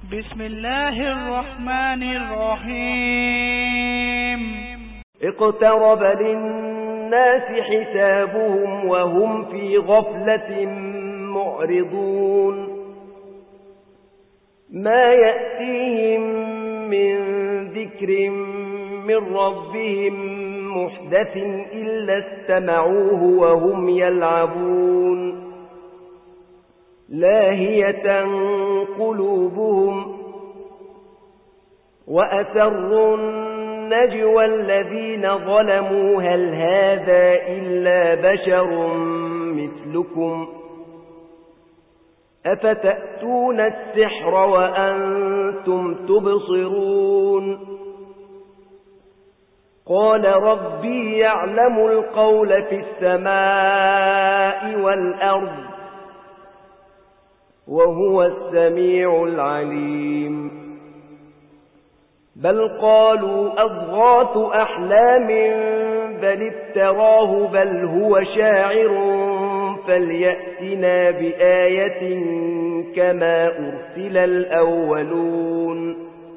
بسم الله الرحمن الرحيم. اقترب للناس حسابهم وهم في غفلة معرضون ما يأتيهم من ذكر من ربهم محدث إلا استمعوه وهم يلعبون لاهية قلوبهم وأسروا النجوى الذين ظلموا هل هذا إلا بشر مثلكم أفتأتون السحر وأنتم تبصرون قال ربي يعلم القول في السماء والأرض وهو السميع العليم بل قالوا أضغاث أحلام بل افتراه بل هو شاعر فليأتنا بآية كما أرسل الأولون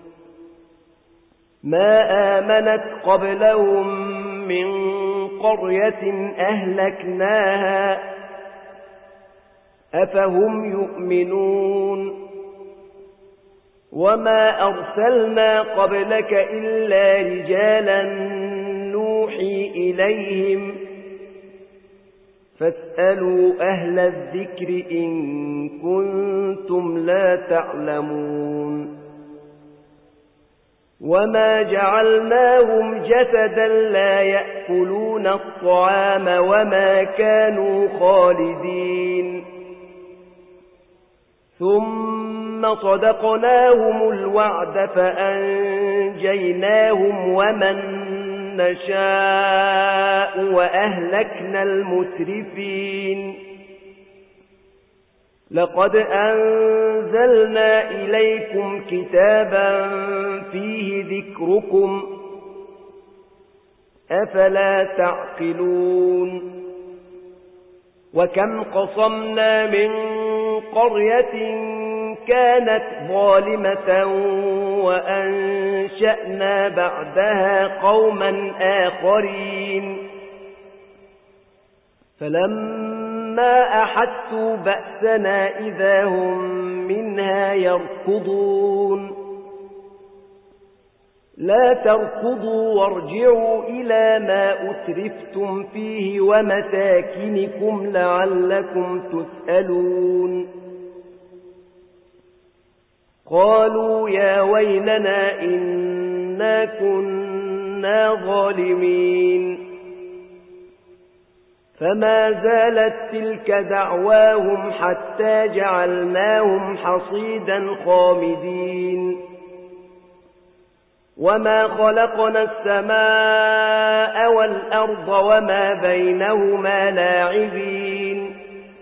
ما آمنت قبلهم من قرية أهلكناها أفهم يؤمنون وما أرسلنا قبلك إلا رجالا نوحي إليهم فاسألوا أهل الذكر إن كنتم لا تعلمون وما جعلناهم جسدا لا يأكلون الطعام وما كانوا خالدين ثم صدقناهم الوعد فأنجيناهم ومن نشاء وأهلكنا المسرفين لقد أنزلنا إليكم كتابا فيه ذكركم أفلا تعقلون وكم قصمنا من قرية كانت ظالمة وأنشأنا بعدها قوما آخرين فلما أحسوا بأسنا إذا هم منها يركضون لا تركضوا وارجعوا إلى ما أترفتم فيه ومساكنكم لعلكم تسألون قالوا يا ويلنا إنا كنا ظالمين فما زالت تلك دعواهم حتى جعلناهم حصيدا خامدين وما خلقنا السماء والأرض وما بينهما لاعبين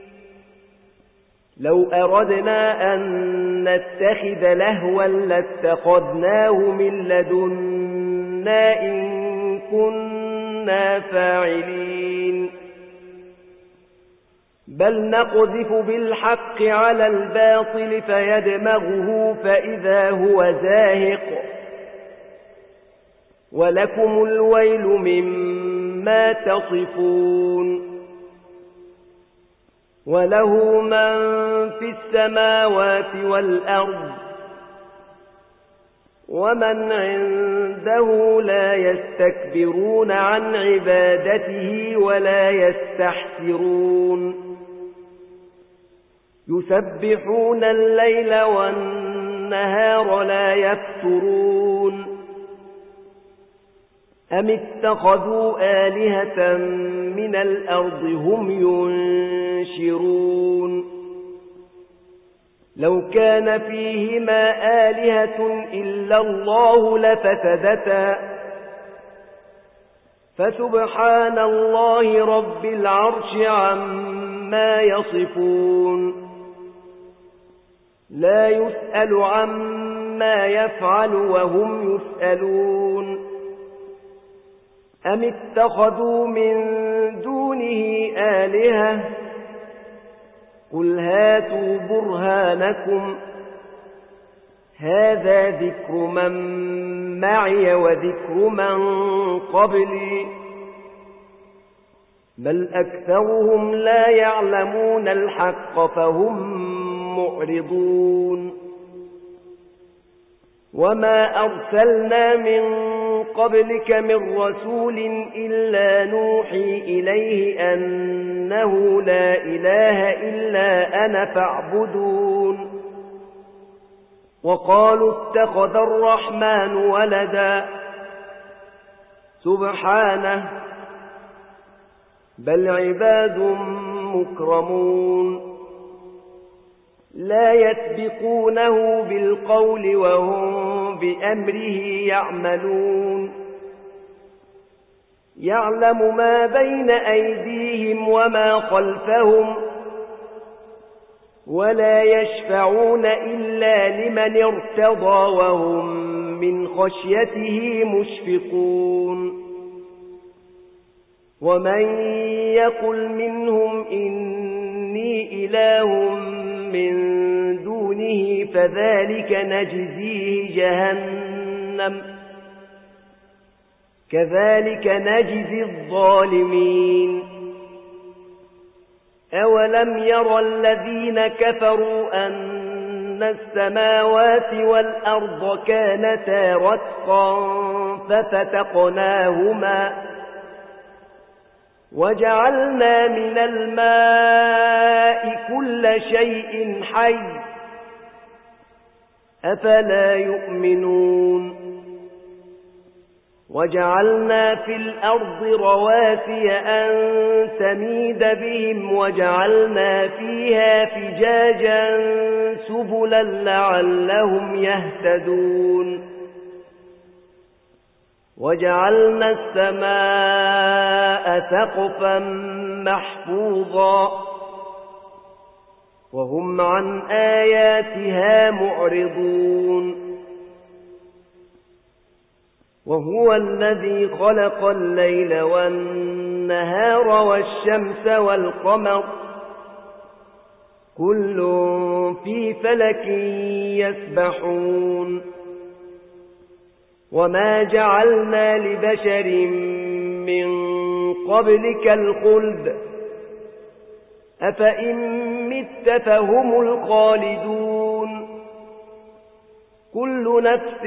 لو أردنا أن نتخذ لهوا لاتخذناه من لدنا إن كنا فاعلين بل نقذف بالحق على الباطل فيدمغه فإذا هو زاهق ولكم الويل مما تصفون وله من في السماوات والأرض ومن عنده لا يستكبرون عن عبادته ولا يستحسرون يسبحون الليل والنهار لا يفترون أم اتخذوا آلهة من الأرض هم ينشرون لو كان فيهما آلهة إلا الله لفسدتا فسبحان الله رب العرش عما يصفون لا يسأل عما يفعل وهم يسألون أم اتخذوا من دونه آلهة قل هاتوا برهانكم هذا ذكر من معي وذكر من قبلي بل أكثرهم لا يعلمون الحق فهم معرضون وما أرسلنا من قبلك من رسول إلا نوحي إليه أنه لا إله إلا أنا فاعبدون وقالوا اتخذ الرحمن ولدا سبحانه بل عباد مكرمون لا يسبقونه بالقول وهم بأمره يعملون يعلم ما بين أيديهم وما خلفهم ولا يشفعون إلا لمن ارتضى وهم من خشيته مشفقون ومن يقل منهم إني إله من دونه فذلك نجزيه جهنم كذلك نجزي الظالمين أولم يرى الذين كفروا أن السماوات والأرض كانتا رتقا ففتقناهما وجعلنا من الماء كل شيء حي أفلا يؤمنون وجعلنا في الأرض رواسي أن تميد بهم وجعلنا فيها فجاجا سبلا لعلهم يهتدون وجعلنا السماء سقفا محفوظا وهم عن آياتها معرضون وهو الذي خلق الليل والنهار والشمس والقمر كل في فلك يسبحون وما جعلنا لبشر من قبلك الخلد أفإن مت فهم الخالدون كل نفس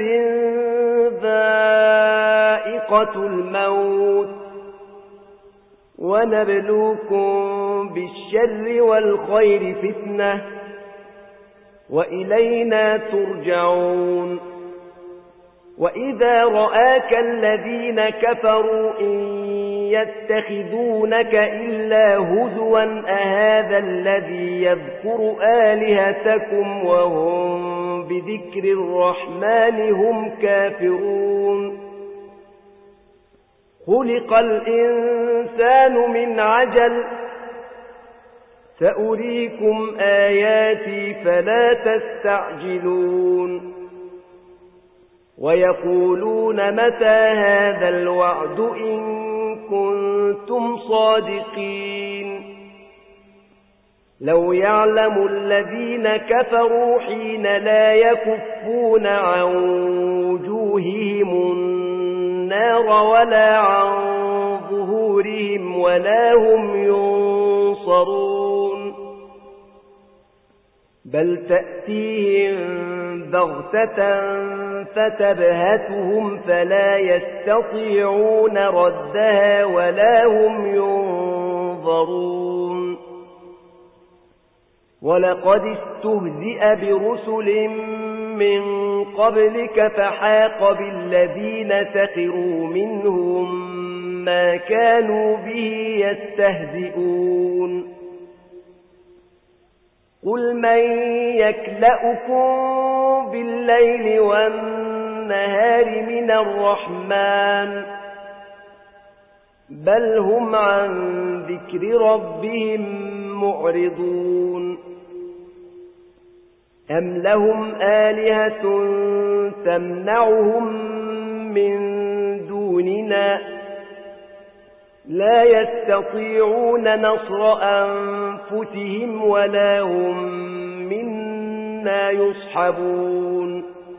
ذائقة الموت ونبلوكم بالشر والخير فتنة وإلينا ترجعون وإذا رآك الذين كفروا إن يتخذونك إلا هزوا أهذا الذي يذكر آلهتكم وهم بذكر الرحمن هم كافرون خلق الإنسان من عجل سأريكم آياتي فلا تستعجلون ويقولون متى هذا الوعد إن كنتم صادقين لو يعلم الذين كفروا حين لا يكفون عن وجوههم النار ولا عن ظهورهم ولا هم ينصرون بل تأتيهم بغتة فتبهتهم فلا يستطيعون ردها ولا هم ينظرون ولقد استهزئ برسل من قبلك فحاق بالذين سخروا منهم ما كانوا به يستهزئون قل من يكلأكم بالليل والنهار من الرحمن بل هم عن ذكر ربهم معرضون أم لهم آلهة تمنعهم من دوننا لا يستطيعون نصر أنفسهم ولا هم منا يصحبون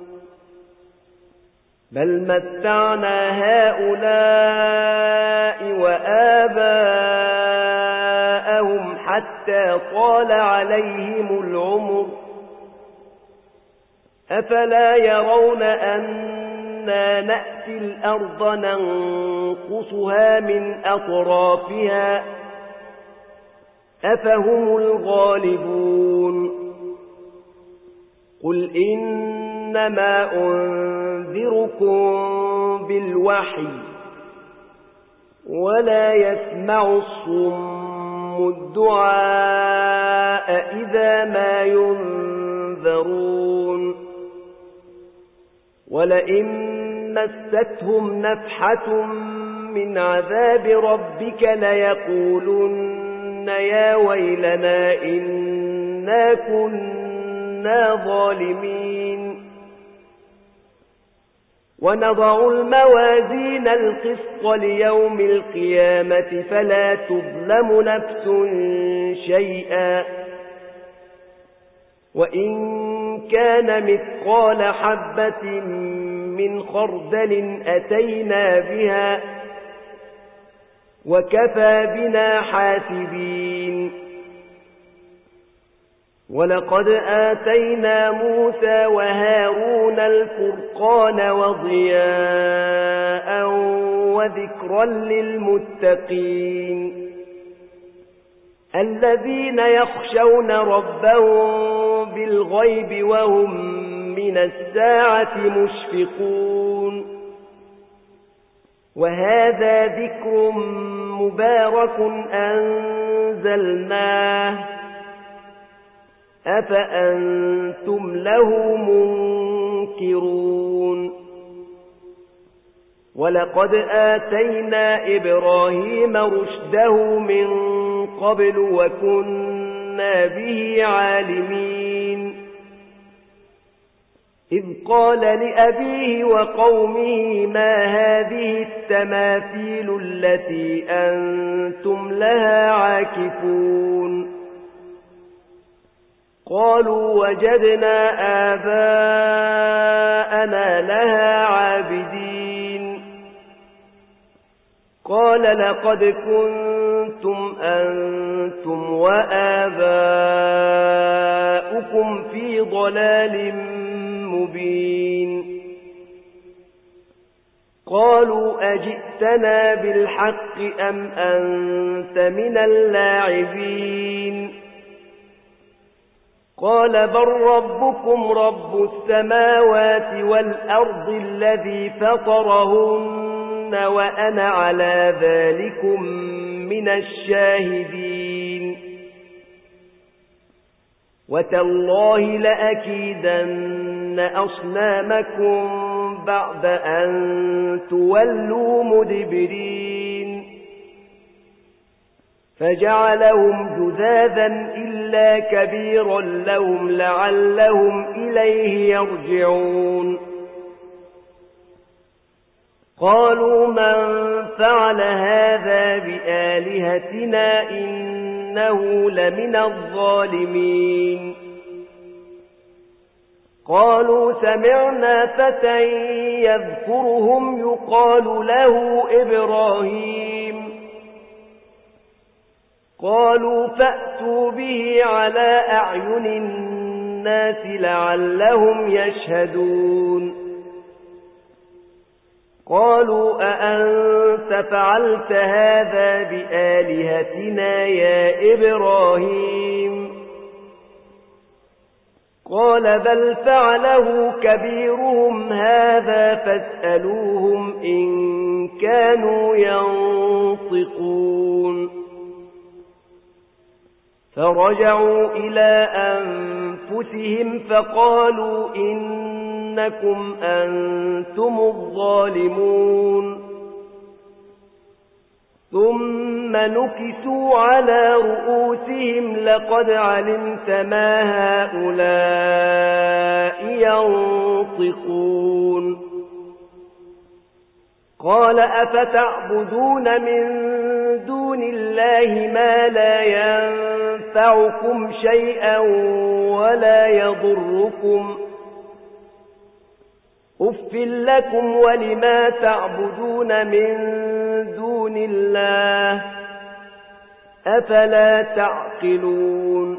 بل متعنا هؤلاء وآباءهم حتى طال عليهم العمر أفلا يرون أنا نأتي الأرض ننقصها من أطرافها أفهم الغالبون قل إنما أنذركم بالوحي ولا يسمع الصم الدعاء إذا ما ينذرون ولئن مستهم نفحة من عذاب ربك ليقولن يا ويلنا إنا كنا ظالمين ونضع الموازين القسط ليوم القيامة فلا تظلم نفس شيئا وإن كان مثقال حبة من خردل أتينا بها وكفى بنا حاسبين ولقد آتينا موسى وهارون الفرقان وضياء وذكرا للمتقين الذين يخشون ربهم بالغيب وهم من الساعة مشفقون وهذا ذكر مبارك أنزلناه أفأنتم له منكرون ولقد آتينا إبراهيم رشده من قبل وكنا به عالمين إذ قال لأبيه وقومه ما هذه التماثيل التي أنتم لها عاكفون قالوا وجدنا آباءنا لها عابدين قال لقد كنتم أنتم وآباؤكم في ضلال مبين قالوا أجئتنا بالحق أم أنت من اللاعبين قال بل ربكم رب السماوات والأرض الذي فطرهن وأنا على ذلكم من الشاهدين وتالله لأكيدن أصنامكم بعد أن تولوا مدبرين فجعلهم جذاذا إلا كبيرا لهم لعلهم إليه يرجعون قالوا من فعل هذا بآلهتنا إنه لمن الظالمين قالوا سمعنا فتى يذكرهم يقال له إبراهيم قالوا فأتوا به على أعين الناس لعلهم يشهدون قالوا أأنت فعلت هذا بآلهتنا يا إبراهيم قال بل فعله كبيرهم هذا فاسألوهم إن كانوا ينطقون فرجعوا إلى أنفسهم فقالوا إنكم أنتم الظالمون ثم نكسوا على رؤوسهم لقد علمت ما هؤلاء ينطقون قال أفتعبدون من دون الله ما لا ينفعكم شيئا ولا يضركم أف لكم ولما تعبدون من دون الله أفلا تعقلون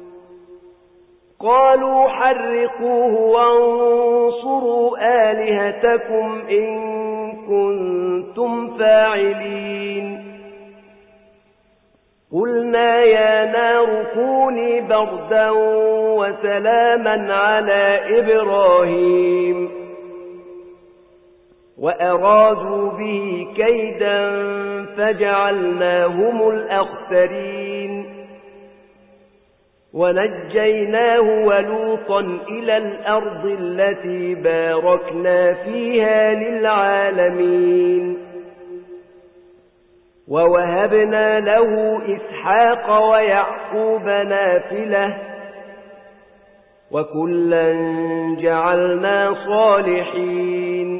قالوا حرقوه وانصروا آلهتكم إن كنتم فاعلين قلنا يا نار كوني بردا وسلاما على إبراهيم وأرادوا به كيدا فجعلناهم الأخسرين ونجيناه ولوطا إلى الأرض التي باركنا فيها للعالمين ووهبنا له إسحاق ويعقوب نافلة وكلا جعلنا صالحين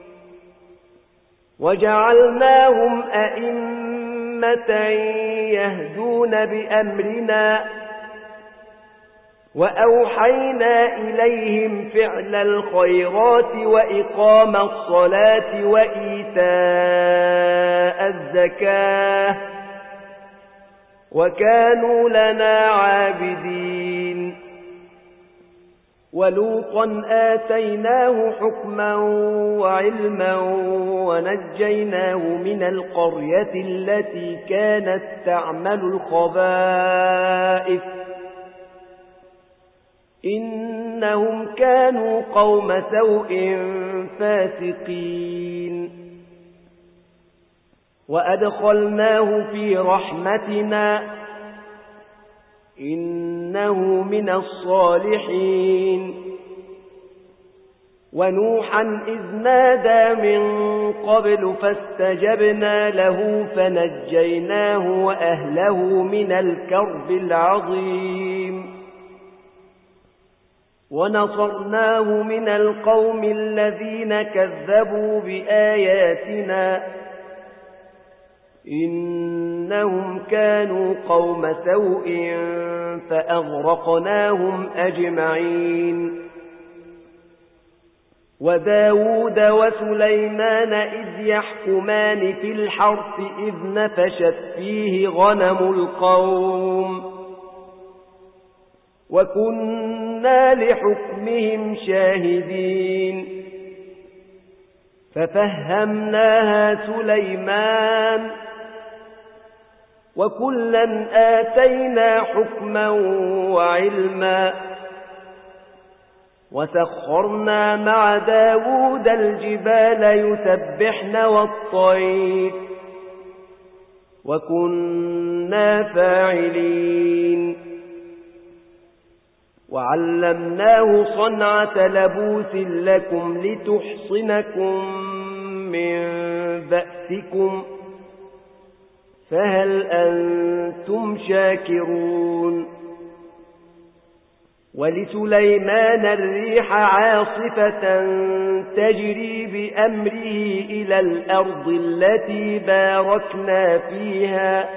وجعلناهم أئمة يهدون بأمرنا وأوحينا إليهم فعل الخيرات وإقام الصلاة وإيتاء الزكاة وكانوا لنا عابدين ولوطا آتيناه حكما وعلما ونجيناه من القرية التي كانت تعمل الخبائث إنهم كانوا قوم سوء فاسقين وأدخلناه في رحمتنا إنه من الصالحين ونوحا إذ نادى من قبل فاستجبنا له فنجيناه وأهله من الكرب العظيم ونصرناه من القوم الذين كذبوا بآياتنا إنهم كانوا قوم سوء فأغرقناهم أجمعين وداود وسليمان إذ يحكمان في الحرث إذ نفشت فيه غنم القوم وكنا لحكمهم شاهدين ففهمناها سليمان وكلا آتينا حكما وعلما وسخرنا مع داود الجبال يسبحن والطير وكنا فاعلين وعلمناه صنعة لبوس لكم لتحصنكم من بأسكم فهل أنتم شاكرون ولسليمان الريح عاصفة تجري بأمره إلى الأرض التي باركنا فيها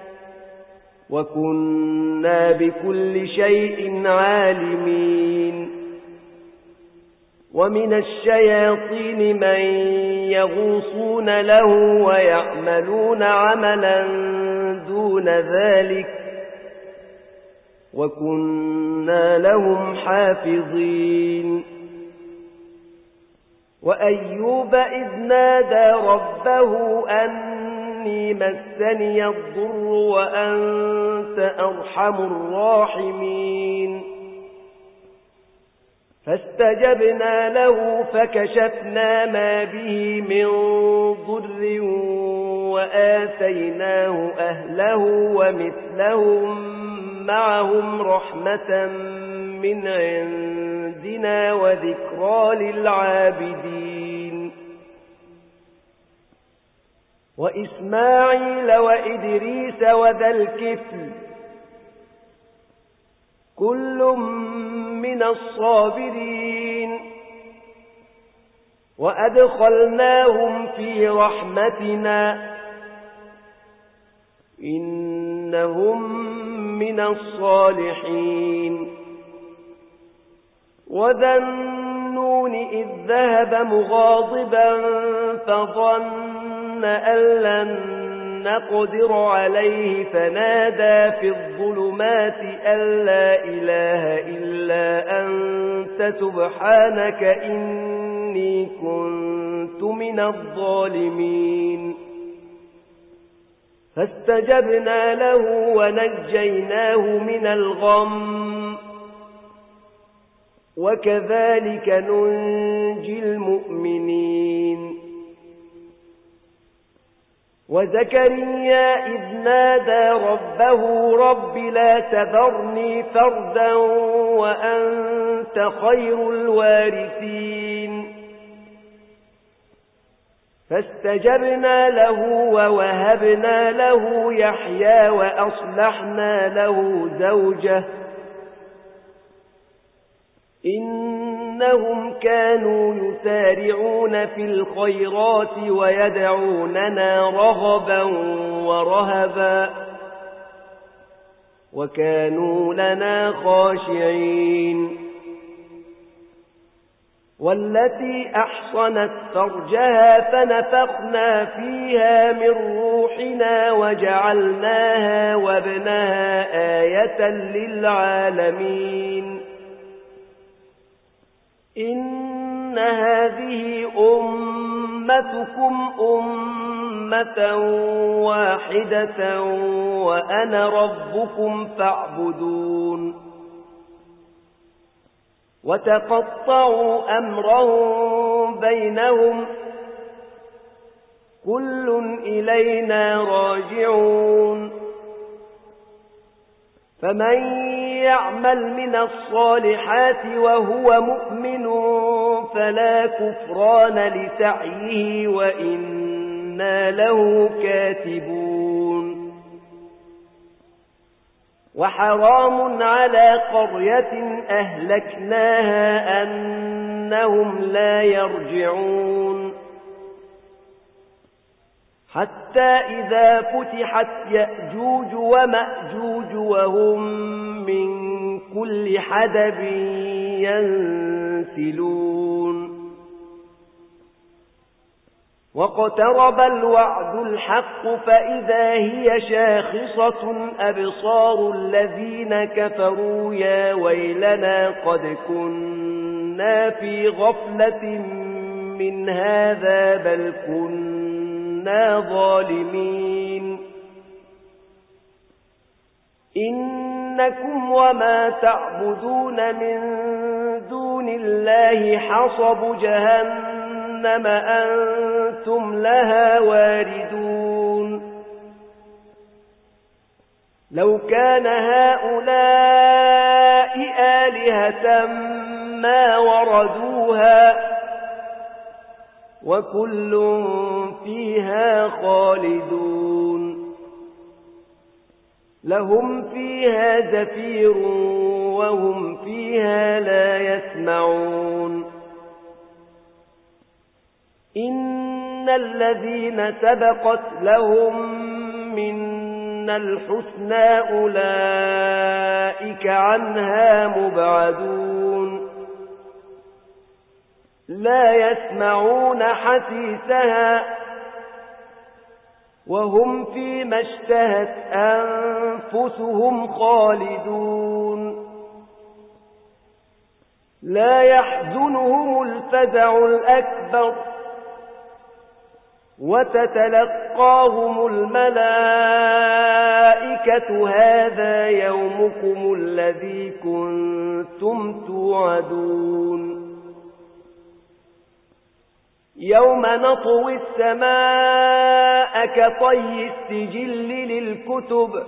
وكنا بكل شيء عالمين ومن الشياطين من يغوصون له ويعملون عملا دون ذلك وكنا لهم حافظين وأيوب إذ نادى ربه أني مسني الضر وأنت أرحم الراحمين فاستجبنا له فكشفنا ما به من ضر وآتيناه أهله ومثلهم معهم رحمة من عندنا وذكرى للعابدين وإسماعيل وإدريس وذا الكفل كل من الصابرين وأدخلناهم في رحمتنا إنهم من الصالحين وذا النون النون إذ ذهب مغاضبا فظن أن لن نقدر عليه فنادى في الظلمات أن لا إله إلا أنت سبحانك إني كنت من الظالمين فاستجبنا له ونجيناه من الغم وكذلك ننجي المؤمنين وزكريا إذ نادى ربه رب لا تذرني فردا وأنت خير الوارثين فاستجبنا له ووهبنا له يحيى وأصلحنا له زوجه إنهم كانوا يسارعون في الخيرات ويدعوننا رغبا ورهبا وكانوا لنا خاشعين والتي أحصنت فرجها فنفخنا فيها من روحنا وجعلناها وابنها آية للعالمين إن هذه أمتكم أمة واحدة وأنا ربكم فاعبدون وتقطعوا أمرهم بينهم كل إلينا راجعون فمن يعمل من الصالحات وهو مؤمن فلا كفران لسعيه وإنا له كاتبون وحرام على قرية أهلكناها أنهم لا يرجعون حتى إذا فتحت يأجوج ومأجوج وهم من كل حدب ينسلون واقترب الوعد الحق فإذا هي شاخصة أبصار الذين كفروا يا ويلنا قد كنا في غفلة من هذا بل كنا ظالمين إنكم وما تعبدون من دون الله حصب جهنم أنتم لها واردون لو كان هؤلاء آلهة ما وردوها وكل فيها خالدون لهم فيها زفير وهم فيها لا يسمعون إن الذين سبقت لهم منا الحسنى أولئك عنها مبعدون لا يسمعون حسيسها وهم فيما اشتهت أنفسهم خالدون لا يحزنهم الفزع الأكبر وتتلقاهم الملائكة هذا يومكم الذي كنتم توعدون يوم نطوي السماء كطي السجل للكتب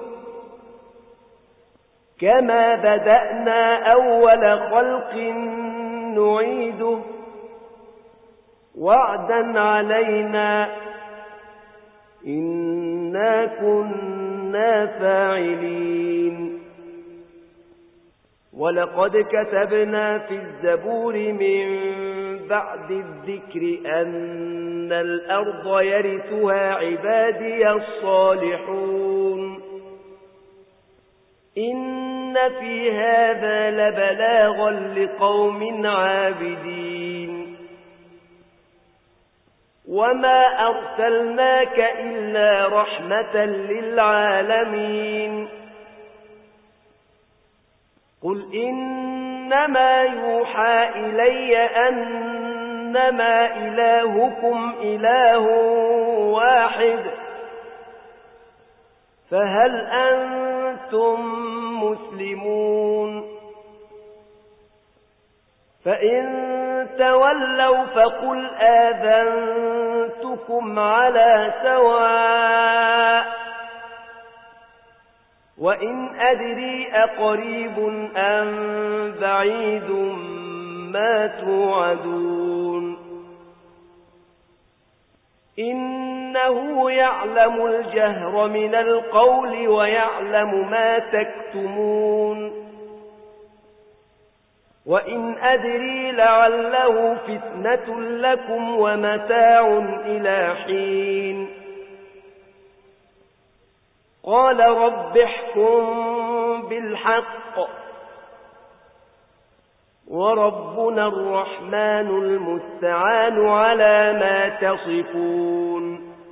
كما بدأنا أول خلق نعيده وعدا علينا إنا كنا فاعلين ولقد كتبنا في الزبور من بعد الذكر أن الأرض يرثها عبادي الصالحون إن في هذا لبلاغا لقوم عابدين وما أرسلناك إلا رحمة للعالمين قل إنما يوحى إلي أنما إلهكم إله واحد فهل أنتم مسلمون فإن تولوا فقل آذنتكم على سواء وإن أدري أقريب أم بعيد ما توعدون إنه يعلم الجهر من القول ويعلم ما تكتمون وإن أدري لعله فتنة لكم ومتاع إلى حين قال رب احكم بالحق وربنا الرحمن المستعان على ما تصفون